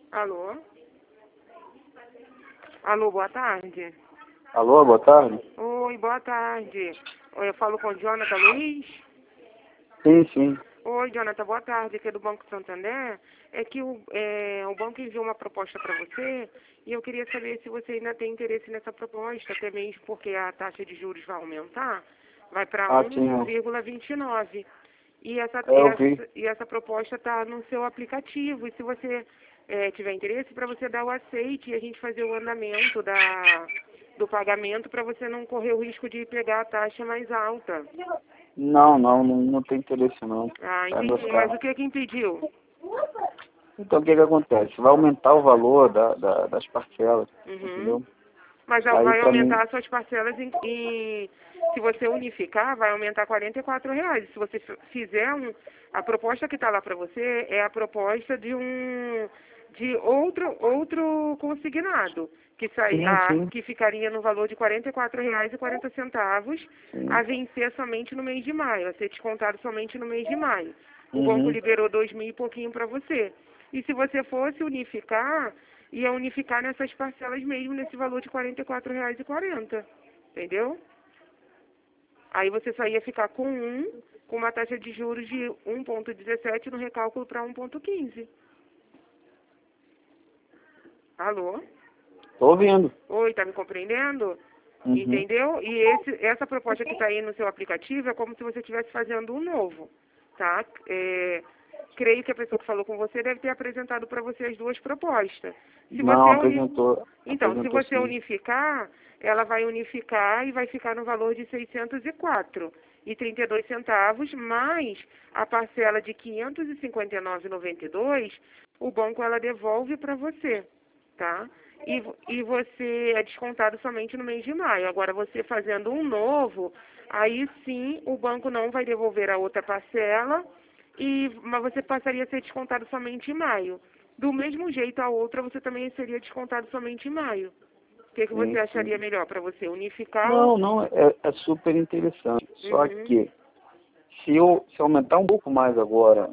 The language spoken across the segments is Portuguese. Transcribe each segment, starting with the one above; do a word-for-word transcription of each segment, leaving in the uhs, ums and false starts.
Alô? Alô, boa tarde. Alô, boa tarde? Oi, boa tarde. Oi, eu falo com o Jonathan Luiz. Sim, sim. Oi, Jonathan, boa tarde. Aqui é do Banco Santander. É que o, é, o banco enviou uma proposta para você e eu queria saber se você ainda tem interesse nessa proposta, até mesmo porque a taxa de juros vai aumentar, vai para Ah, sim, um vírgula vinte e nove. E essa, é, e eu vi. essa, e essa proposta está no seu aplicativo. E se você é, tiver interesse, para você dar o aceite e a gente fazer o andamento da, do pagamento para você não correr o risco de pegar a taxa mais alta. Não, não, não, não tem interesse não. Ah, É meus entendi. Mas o carros. que que impediu? Então o que que acontece? Vai aumentar o valor da, da- das parcelas, Uhum. entendeu? Mas já Aí vai pra mim, aumentar as suas parcelas em, em- se você unificar, vai aumentar quarenta e quatro reais. Se você f- fizer um, a proposta que está lá para você é a proposta de um de outro outro consignado que sai, sim, a, sim, que ficaria no valor de quarenta e quatro reais e quarenta centavos a sim. vencer somente no mês de maio, a ser descontado somente no mês de maio. O banco Uhum. liberou dois mil e pouquinho para você. E se você fosse unificar, ia unificar nessas parcelas mesmo, nesse valor de quarenta e quatro reais e quarenta, entendeu? Aí você só ia ficar com um, com uma taxa de juros de um vírgula dezessete no recálculo para um vírgula quinze. Alô? Tô ouvindo. Oi, tá me compreendendo? Uhum. Entendeu? E esse, essa proposta que está aí no seu aplicativo é como se você estivesse fazendo um novo, tá? É, creio que a pessoa que falou com você deve ter apresentado para você as duas propostas. Se Não, você uni... apresentou, Então, se apresentou você sim. unificar, ela vai unificar e vai ficar no valor de seiscentos e quatro e trinta e dois centavos, mais a parcela de quinhentos e cinquenta e nove e noventa e dois, o banco ela devolve para você, tá? E, vo- e você é descontado somente no mês de maio. Agora, você fazendo um novo, aí sim o banco não vai devolver a outra parcela, e, mas você passaria a ser descontado somente em maio. Do mesmo jeito, a outra você também seria descontado somente em maio. O que, que Sim, você acharia sim. melhor para você? Unificar ou... Não, não, é, é super interessante. Só Uhum, que se eu se aumentar um pouco mais agora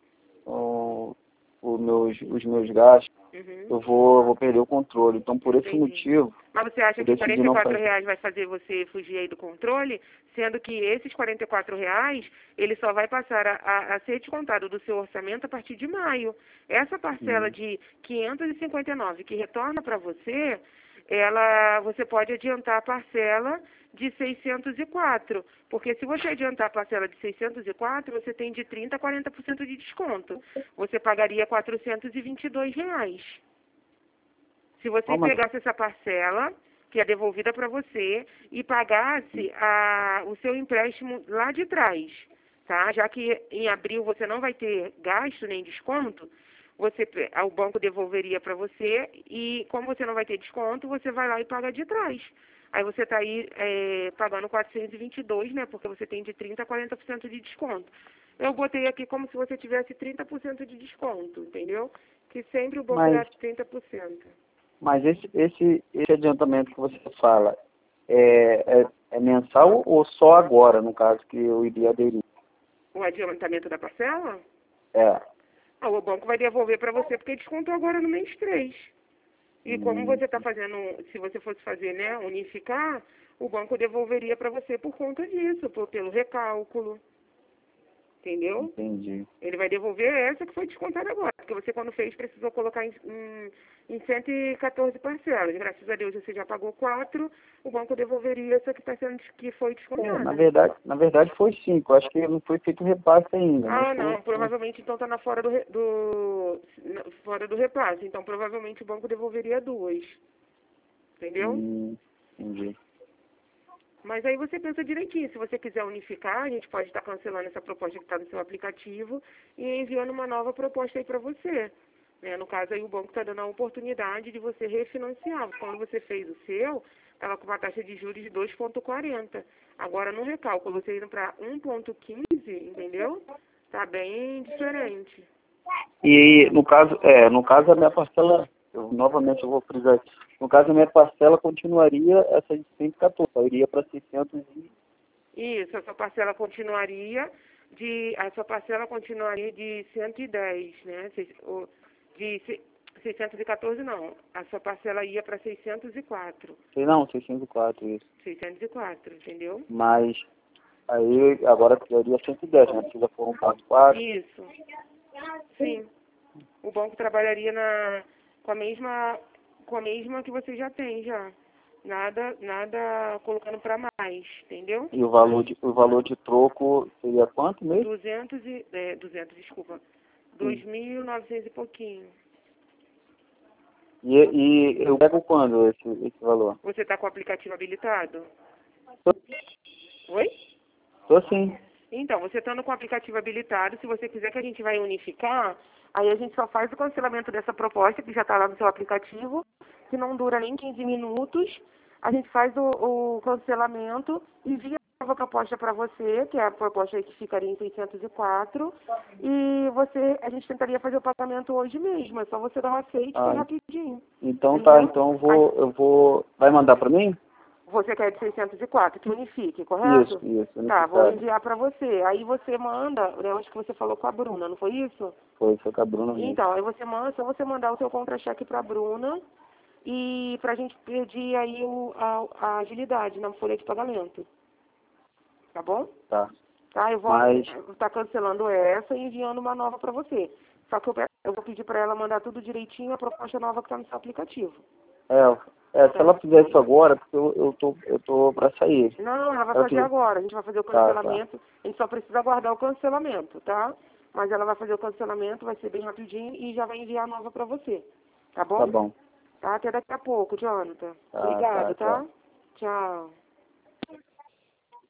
o, o meus, os meus gastos, uhum, eu vou, vou perder o controle. Então, por esse entendi. motivo, Mas você acha eu que decidi quarenta e não quatro fazer. reais vai fazer você fugir aí do controle, sendo que esses quarenta e quatro reais, ele só vai passar a, a, a ser descontado do seu orçamento a partir de maio. Essa parcela Hum, de quinhentos e cinquenta e nove que retorna para você, ela, você pode adiantar a parcela de seiscentos e quatro, porque se você adiantar a parcela de seiscentos e quatro, você tem de trinta a quarenta por cento de desconto. Você pagaria quatrocentos e vinte e dois reais. Se você Não, mas, pegasse essa parcela, que é devolvida para você, e pagasse a, o seu empréstimo lá de trás, tá? Já que em abril você não vai ter gasto nem desconto, você, pe- o banco devolveria para você e como você não vai ter desconto, você vai lá e paga de trás. Aí você está aí é, pagando quatrocentos e vinte e dois, né? Porque você tem de trinta a quarenta por cento de desconto. Eu botei aqui como se você tivesse trinta por cento de desconto, entendeu? Que sempre o banco dá mas, trinta por cento. mas esse, esse, esse adiantamento que você fala é, é, é mensal ou só agora, no caso, que eu iria aderir? O adiantamento da parcela? É. Ah, o banco vai devolver para você porque descontou agora no mês três. E como Hum, você está fazendo, se você fosse fazer, né, unificar, o banco devolveria para você por conta disso, por, pelo recálculo, entendeu? entendi. Ele vai devolver essa que foi descontada agora, porque você quando fez precisou colocar em, em, em cento e quatorze parcelas. Graças a Deus você já pagou quatro, o banco devolveria essa que, tá sendo, que foi É, na descontada. verdade, na verdade foi cinco. Acho que não foi feito o repasse ainda, mas Ah, foi. não, foi- provavelmente então está na fora do, re- do na- fora do repasse. Então provavelmente o banco devolveria duas, entendeu? Hum, entendi. Mas aí você pensa direitinho. Se você quiser unificar, a gente pode estar cancelando essa proposta que está no seu aplicativo e enviando uma nova proposta aí para você. Né? No caso aí o banco está dando a oportunidade de você refinanciar. Quando você fez o seu, estava com uma taxa de juros de dois vírgula quarenta. Agora no recálculo, você indo para um vírgula quinze, entendeu? Tá bem diferente. E no caso, é, no caso a minha parcela, eu, novamente eu vou frisar aqui, no caso a minha parcela continuaria essa de cento e quatorze, eu iria para seiscentos e... Isso, a sua parcela continuaria de a sua parcela continuaria de cento e dez, né? Cês- o- De, se- seiscentos e quatorze não. A sua parcela ia para seiscentos e quatro. Sei não, seiscentos e quatro, isso. seiscentos e quatro, entendeu? Mas aí agora precisaria cento e dez, né? Precisa for um quatro quatro. Isso. Sim. O banco trabalharia na, com a mesma com a mesma que você já tem já. Nada, nada colocando para mais, entendeu? E o valor de, o valor de troco seria quanto mesmo? duzentos e, é, duzentos, desculpa. dois mil e novecentos e pouquinho. E, e eu pego quando esse, esse valor? Você está com o aplicativo habilitado? Tô, Oi? tô sim. Então, você estando com o aplicativo habilitado, se você quiser que a gente vai unificar, aí a gente só faz o cancelamento dessa proposta, que já está lá no seu aplicativo, que não dura nem quinze minutos. A gente faz o, o cancelamento, envia a nova proposta para você, que é a proposta aí que ficaria em seiscentos e quatro, e você, a gente tentaria fazer o pagamento hoje mesmo, é só você dar um aceite, que é Ah, rapidinho. então Entendeu? tá, então eu vou, eu vou... Vai mandar pra mim? Você quer de seiscentos e quatro, que unifique, correto? Isso, isso. Tá, vou unificado. enviar para você. Aí você manda, eu acho que você falou com a Bruna, não foi isso? Foi, foi com a Bruna mesmo. Então, aí você manda, só você mandar o seu contra-cheque para a Bruna e para a gente pedir aí o, a, a agilidade na folha de pagamento. Tá bom? Tá. Tá, eu vou Mas... tá cancelando essa e enviando uma nova para você. Só que eu, pe- eu vou pedir para ela mandar tudo direitinho, a proposta nova que está no seu aplicativo. É, é, se ela fizer isso agora, porque eu, eu tô, eu tô pra sair. Não, ela vai Ela fazer fizer- agora. A gente vai fazer o Tá, tá. cancelamento. A gente só precisa aguardar o cancelamento, tá? Mas ela vai fazer o cancelamento, vai ser bem rapidinho e já vai enviar a nova para você. Tá bom? Tá bom. Tá, até daqui a pouco, Jonathan. Tá, Obrigado, tá, tá? tchau. Tchau.